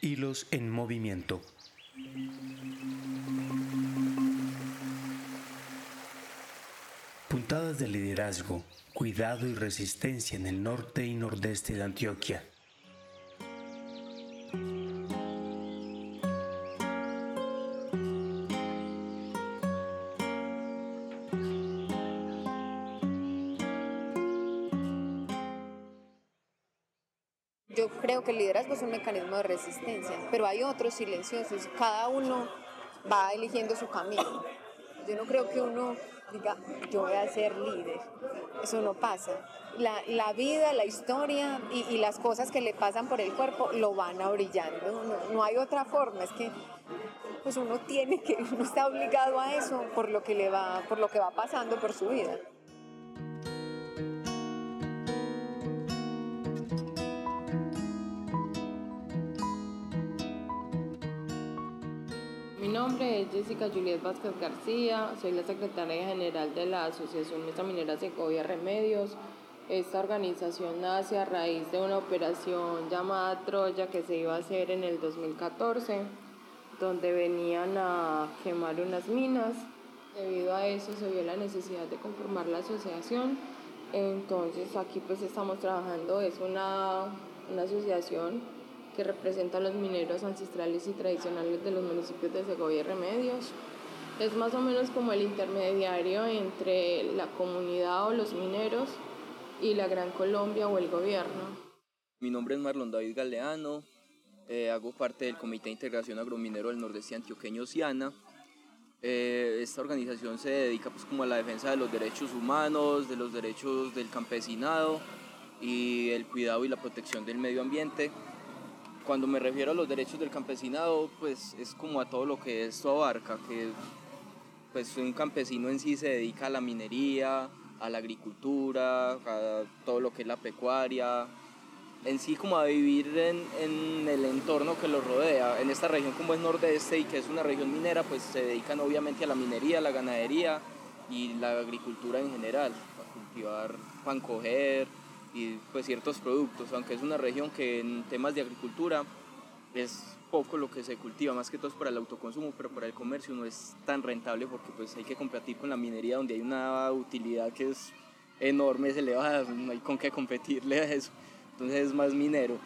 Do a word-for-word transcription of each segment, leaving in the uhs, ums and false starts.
Hilos en movimiento. Puntadas de liderazgo, cuidado y resistencia en el norte y nordeste de Antioquia. Yo creo que el liderazgo es un mecanismo de resistencia, pero hay otros silenciosos. Cada uno va eligiendo su camino. Yo no creo que uno diga, yo voy a ser líder. Eso no pasa. La, la vida, la historia y, y las cosas que le pasan por el cuerpo lo van abrillando. No, no hay otra forma. Es que pues uno tiene que, uno está obligado a eso por lo que le va, por lo que va pasando por su vida. Mi nombre es Jessica Juliet Vázquez García, soy la secretaria general de la Asociación Mesa Minera Segovia Remedios. Esta organización nace a raíz de una operación llamada Troya que se iba a hacer en el dos mil catorce, donde venían a quemar unas minas. Debido a eso se vio la necesidad de conformar la asociación. Entonces aquí pues estamos trabajando, es una, una asociación que representa a los mineros ancestrales y tradicionales de los municipios de Segovia y Remedios. Es más o menos como el intermediario entre la comunidad o los mineros y la Gran Colombia o el gobierno. Mi nombre es Marlon David Galeano, eh, hago parte del Comité de Integración Agrominero del Nordeste Antioqueño Ciana. Eh, esta organización se dedica pues como a la defensa de los derechos humanos, de los derechos del campesinado y el cuidado y la protección del medio ambiente. Cuando me refiero a los derechos del campesinado, pues es como a todo lo que esto abarca, que pues un campesino en sí se dedica a la minería, a la agricultura, a todo lo que es la pecuaria, en sí como a vivir en, en el entorno que lo rodea. En esta región como es Nordeste y que es una región minera, pues se dedican obviamente a la minería, a la ganadería y la agricultura en general, a cultivar, pan coger y pues ciertos productos, aunque es una región que en temas de agricultura es poco lo que se cultiva, más que todo es para el autoconsumo, pero para el comercio no es tan rentable porque pues hay que competir con la minería donde hay una utilidad que es enorme, es elevada, no hay con qué competirle a eso, entonces es más minero.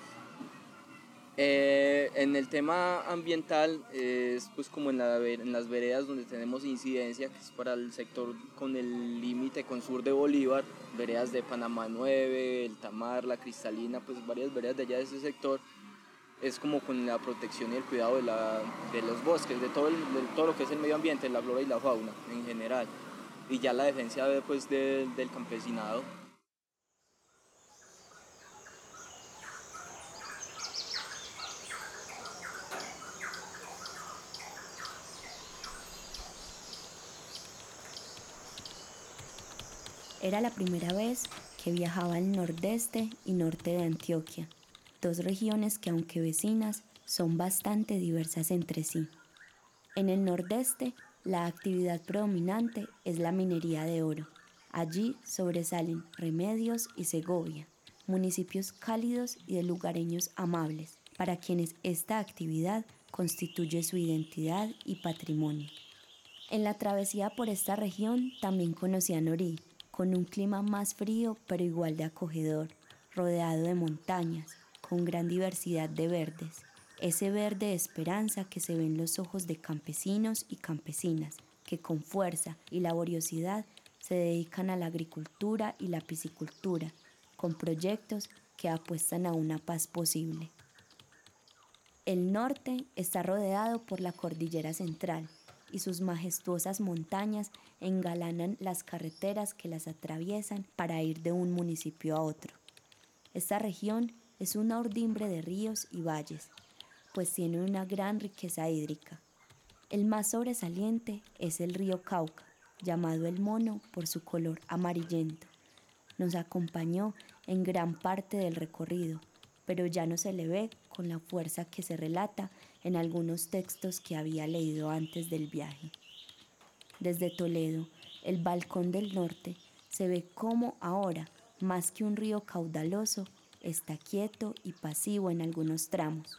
Eh, en el tema ambiental eh, es pues como en, la, en las veredas donde tenemos incidencia, que es para el sector con el límite con sur de Bolívar, veredas de Panamá nueve, El Tamar, La Cristalina, pues varias veredas de allá de ese sector, es como con la protección y el cuidado de, la, de los bosques, de todo, el, de todo lo que es el medio ambiente, la flora y la fauna en general, y ya la defensa pues, de, del campesinado. Era la primera vez que viajaba al nordeste y norte de Antioquia, dos regiones que aunque vecinas son bastante diversas entre sí. En el nordeste, la actividad predominante es la minería de oro. Allí sobresalen Remedios y Segovia, municipios cálidos y de lugareños amables, para quienes esta actividad constituye su identidad y patrimonio. En la travesía por esta región también conocí a Norí, con un clima más frío pero igual de acogedor, rodeado de montañas, con gran diversidad de verdes, ese verde de esperanza que se ve en los ojos de campesinos y campesinas, que con fuerza y laboriosidad se dedican a la agricultura y la piscicultura, con proyectos que apuestan a una paz posible. El norte está rodeado por la cordillera central, y sus majestuosas montañas engalanan las carreteras que las atraviesan para ir de un municipio a otro. Esta región es una urdimbre de ríos y valles, pues tiene una gran riqueza hídrica. El más sobresaliente es el río Cauca, llamado el Mono por su color amarillento. Nos acompañó en gran parte del recorrido, pero ya no se le ve con la fuerza que se relata en algunos textos que había leído antes del viaje. Desde Toledo, el Balcón del Norte, se ve cómo ahora, más que un río caudaloso, está quieto y pasivo en algunos tramos.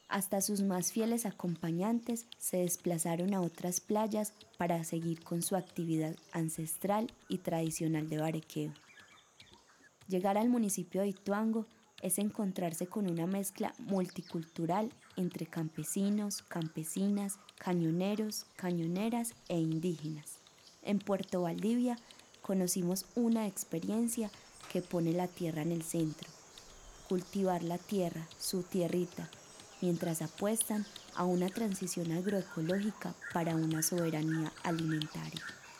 Hasta sus más fieles acompañantes se desplazaron a otras playas para seguir con su actividad ancestral y tradicional de barequeo. Llegar al municipio de Ituango es encontrarse con una mezcla multicultural entre campesinos, campesinas, cañoneros, cañoneras e indígenas. En Puerto Valdivia conocimos una experiencia que pone la tierra en el centro. Cultivar la tierra, su tierrita, mientras apuestan a una transición agroecológica para una soberanía alimentaria.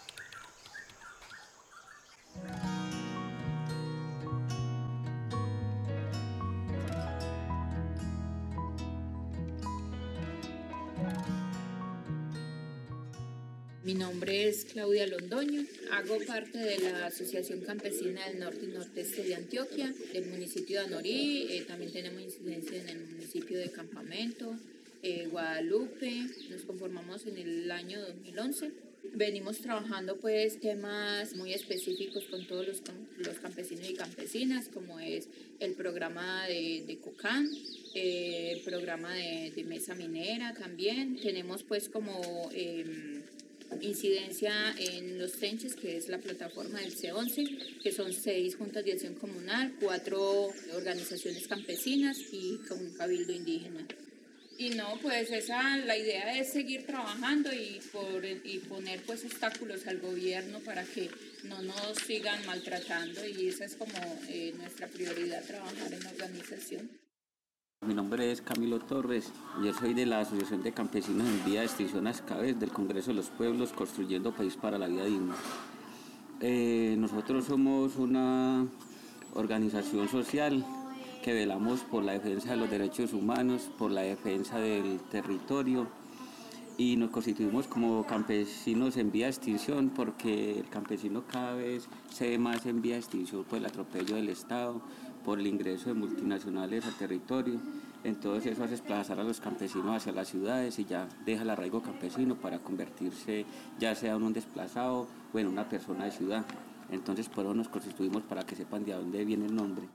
Mi nombre es Claudia Londoño, hago parte de la Asociación Campesina del Norte y Nordeste de Antioquia, del municipio de Anorí, eh, también tenemos incidencia en el municipio de Campamento, eh, Guadalupe, nos conformamos en el año dos mil once. Venimos trabajando pues temas muy específicos con todos los, los campesinos y campesinas, como es el programa de, de COCAN, eh, el programa de, de mesa minera también. Tenemos pues como eh, incidencia en los Tenches, que es la plataforma del C once, que son seis juntas de acción comunal, cuatro organizaciones campesinas y un cabildo indígena. Y no, pues esa, la idea es seguir trabajando y, por, y poner pues obstáculos al gobierno para que no nos sigan maltratando, y esa es como eh, nuestra prioridad, trabajar en la organización. Mi nombre es Camilo Torres, yo soy de la Asociación de Campesinos en Vía de Extinción Ascabez del Congreso de los Pueblos Construyendo País para la Vida Digna. Eh, nosotros somos una organización social que velamos por la defensa de los derechos humanos, por la defensa del territorio, y nos constituimos como campesinos en vía de extinción porque el campesino cada vez se ve más en vía de extinción por el atropello del Estado, por el ingreso de multinacionales al territorio. Entonces eso hace desplazar a los campesinos hacia las ciudades y ya deja el arraigo campesino para convertirse ya sea en un desplazado o en una persona de ciudad. Entonces por eso nos constituimos, para que sepan de dónde viene el nombre.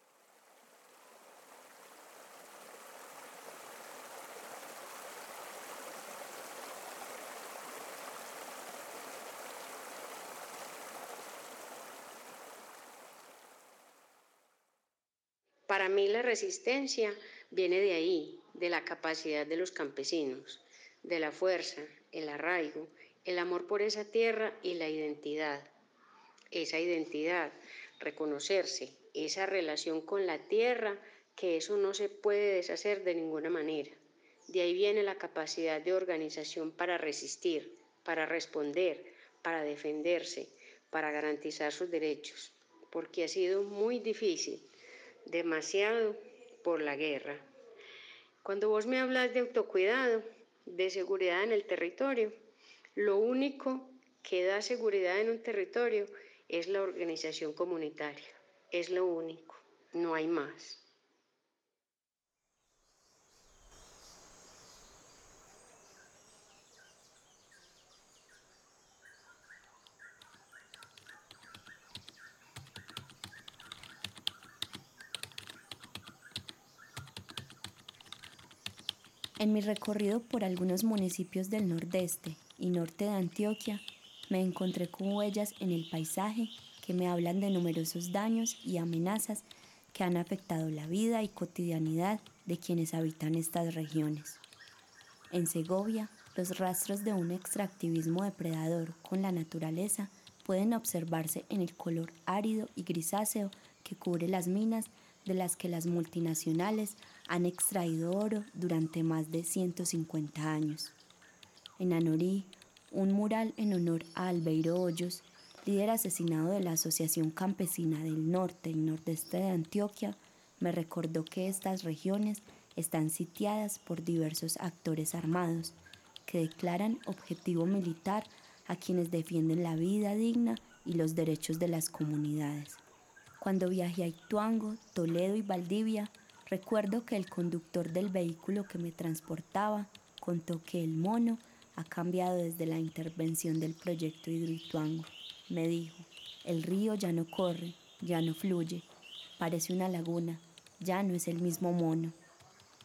Para mí la resistencia viene de ahí, de la capacidad de los campesinos, de la fuerza, el arraigo, el amor por esa tierra y la identidad. Esa identidad, reconocerse, esa relación con la tierra, que eso no se puede deshacer de ninguna manera. De ahí viene la capacidad de organización para resistir, para responder, para defenderse, para garantizar sus derechos, porque ha sido muy difícil, demasiado, por la guerra. Cuando vos me hablas de autocuidado, de seguridad en el territorio, lo único que da seguridad en un territorio es la organización comunitaria, es lo único, no hay más. En mi recorrido por algunos municipios del nordeste y norte de Antioquia, me encontré con huellas en el paisaje que me hablan de numerosos daños y amenazas que han afectado la vida y cotidianidad de quienes habitan estas regiones. En Segovia, los rastros de un extractivismo depredador con la naturaleza pueden observarse en el color árido y grisáceo que cubre las minas de las que las multinacionales han extraído oro durante más de ciento cincuenta años. En Anorí, un mural en honor a Albeiro Hoyos, líder asesinado de la Asociación Campesina del Norte y Nordeste de Antioquia, me recordó que estas regiones están sitiadas por diversos actores armados que declaran objetivo militar a quienes defienden la vida digna y los derechos de las comunidades. Cuando viajé a Ituango, Toledo y Valdivia, recuerdo que el conductor del vehículo que me transportaba contó que el mono ha cambiado desde la intervención del proyecto Hidroituango. Me dijo, el río ya no corre, ya no fluye, parece una laguna, ya no es el mismo mono.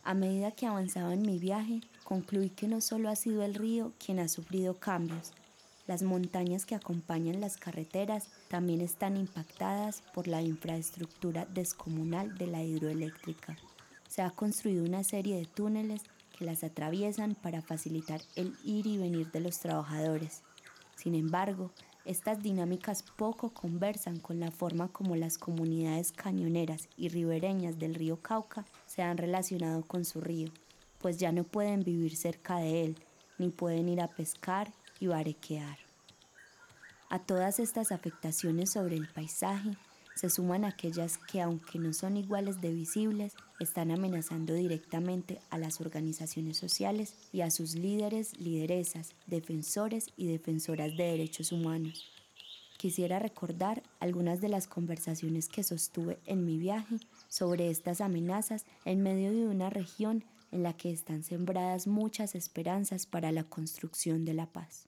A medida que avanzaba en mi viaje, concluí que no solo ha sido el río quien ha sufrido cambios. Las montañas que acompañan las carreteras también están impactadas por la infraestructura descomunal de la hidroeléctrica. Se ha construido una serie de túneles que las atraviesan para facilitar el ir y venir de los trabajadores. Sin embargo, estas dinámicas poco conversan con la forma como las comunidades cañoneras y ribereñas del río Cauca se han relacionado con su río, pues ya no pueden vivir cerca de él, ni pueden ir a pescar y barequear. A todas estas afectaciones sobre el paisaje se suman aquellas que, aunque no son iguales de visibles, están amenazando directamente a las organizaciones sociales y a sus líderes, lideresas, defensores y defensoras de derechos humanos. Quisiera recordar algunas de las conversaciones que sostuve en mi viaje sobre estas amenazas en medio de una región en la que están sembradas muchas esperanzas para la construcción de la paz.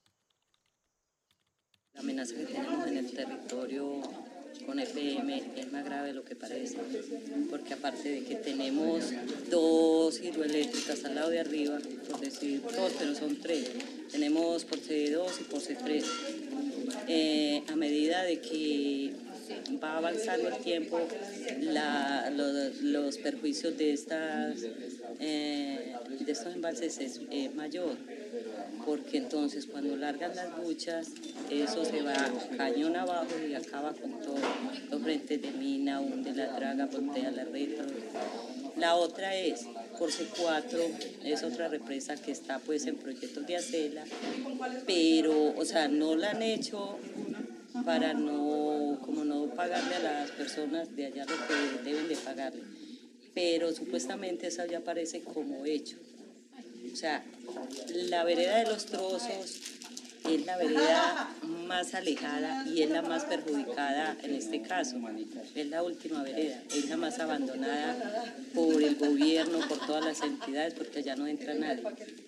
La amenaza que tenemos en el territorio con F M es más grave de lo que parece, porque aparte de que tenemos dos hidroeléctricas al lado de arriba, por decir dos, pero son tres, tenemos Porce dos y Porce tres. Eh, a medida de que va avanzando el tiempo, la, los, los perjuicios de, estas, eh, de estos embalses es eh, mayor, porque entonces cuando largan las buchas, eso se va cañón abajo y acaba con todo, los frentes de mina, hunde la draga, voltea la red. La otra es Porce cuatro, es otra represa que está pues en proyectos de hacerla, pero o sea, no la han hecho para no, como no pagarle a las personas de allá lo que deben de pagarle, pero supuestamente eso ya parece como hecho. O sea, la vereda de los Trozos es la vereda más alejada y es la más perjudicada en este caso. Es la última vereda, es la más abandonada por el gobierno, por todas las entidades, porque allá no entra nadie.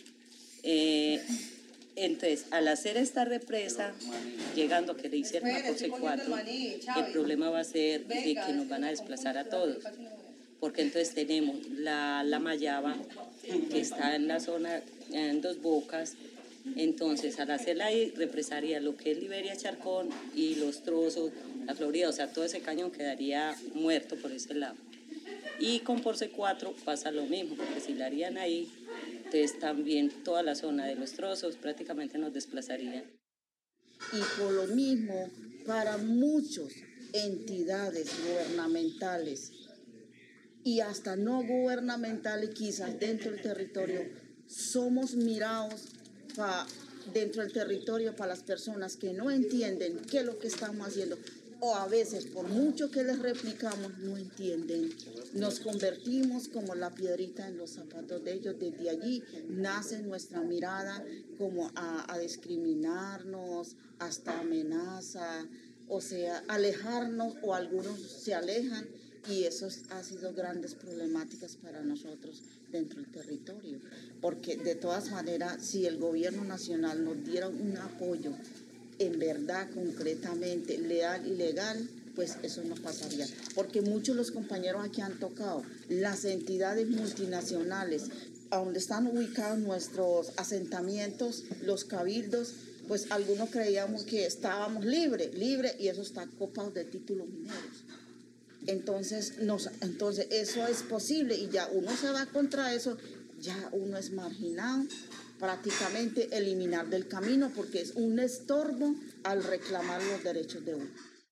Eh, entonces, al hacer esta represa, llegando a que le hicieron a Porce cuatro, el problema va a ser de que nos van a desplazar a todos. Porque entonces tenemos la, la Mayaba, que está en la zona, en Dos Bocas. Entonces, al hacerla ahí, represaría lo que es Liberia, Charcón y los Trozos, la Florida, o sea, todo ese cañón quedaría muerto por ese lado. Y con Porce cuatro pasa lo mismo, porque si la harían ahí, entonces también toda la zona de los Trozos prácticamente nos desplazaría. Y por lo mismo, para muchas entidades gubernamentales y hasta no gubernamentales, quizás dentro del territorio, somos mirados pa, dentro del territorio para las personas que no entienden qué es lo que estamos haciendo, o a veces por mucho que les replicamos no entienden. Nos convertimos como la piedrita en los zapatos de ellos. Desde allí nace nuestra mirada como a, a discriminarnos, hasta amenaza, o sea, alejarnos, o algunos se alejan, y eso ha sido grandes problemáticas para nosotros dentro del territorio, porque de todas maneras, si el gobierno nacional nos diera un apoyo en verdad, concretamente, leal y legal, pues eso no pasaría. Porque muchos de los compañeros aquí han tocado, las entidades multinacionales, a donde están ubicados nuestros asentamientos, los cabildos, pues algunos creíamos que estábamos libres, libres, y eso está copado de títulos mineros. Entonces, nos, entonces eso es posible, y ya uno se va contra eso, ya uno es marginado, prácticamente eliminar del camino, porque es un estorbo al reclamar los derechos de uno.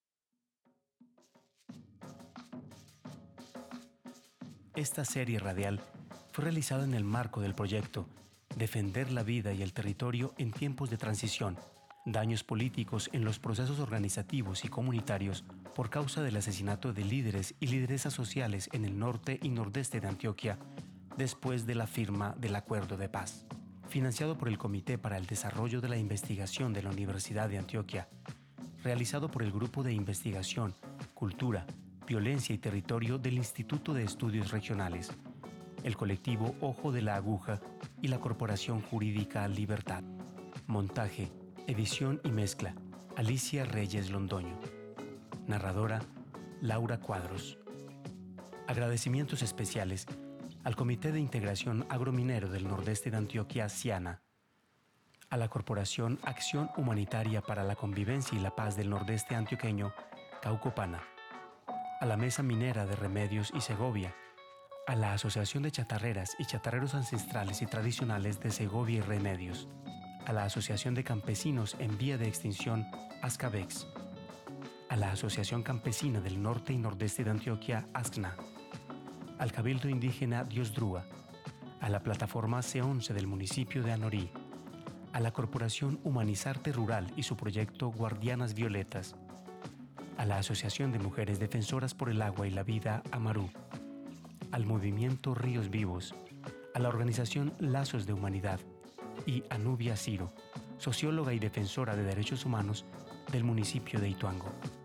Esta serie radial fue realizada en el marco del proyecto Defender la vida y el territorio en tiempos de transición, daños políticos en los procesos organizativos y comunitarios por causa del asesinato de líderes y lideresas sociales en el norte y nordeste de Antioquia después de la firma del Acuerdo de Paz. Financiado por el Comité para el Desarrollo de la Investigación de la Universidad de Antioquia, realizado por el Grupo de Investigación, Cultura, Violencia y Territorio del Instituto de Estudios Regionales, el colectivo Ojo de la Aguja y la Corporación Jurídica Libertad. Montaje, edición y mezcla, Alicia Reyes Londoño. Narradora, Laura Cuadros. Agradecimientos especiales al Comité de Integración Agrominero del Nordeste de Antioquia, SIANA, a la Corporación Acción Humanitaria para la Convivencia y la Paz del Nordeste Antioqueño, Caucopana, a la Mesa Minera de Remedios y Segovia, a la Asociación de Chatarreras y Chatarreros Ancestrales y Tradicionales de Segovia y Remedios, a la Asociación de Campesinos en Vía de Extinción, ASCAVEX, a la Asociación Campesina del Norte y Nordeste de Antioquia, ASCNA, al Cabildo Indígena Diosdrúa, a la Plataforma C once del municipio de Anorí, a la Corporación Humanizarte Rural y su proyecto Guardianas Violetas, a la Asociación de Mujeres Defensoras por el Agua y la Vida, AMARU, al Movimiento Ríos Vivos, a la Organización Lazos de Humanidad y a Nubia Ciro, socióloga y defensora de derechos humanos del municipio de Ituango.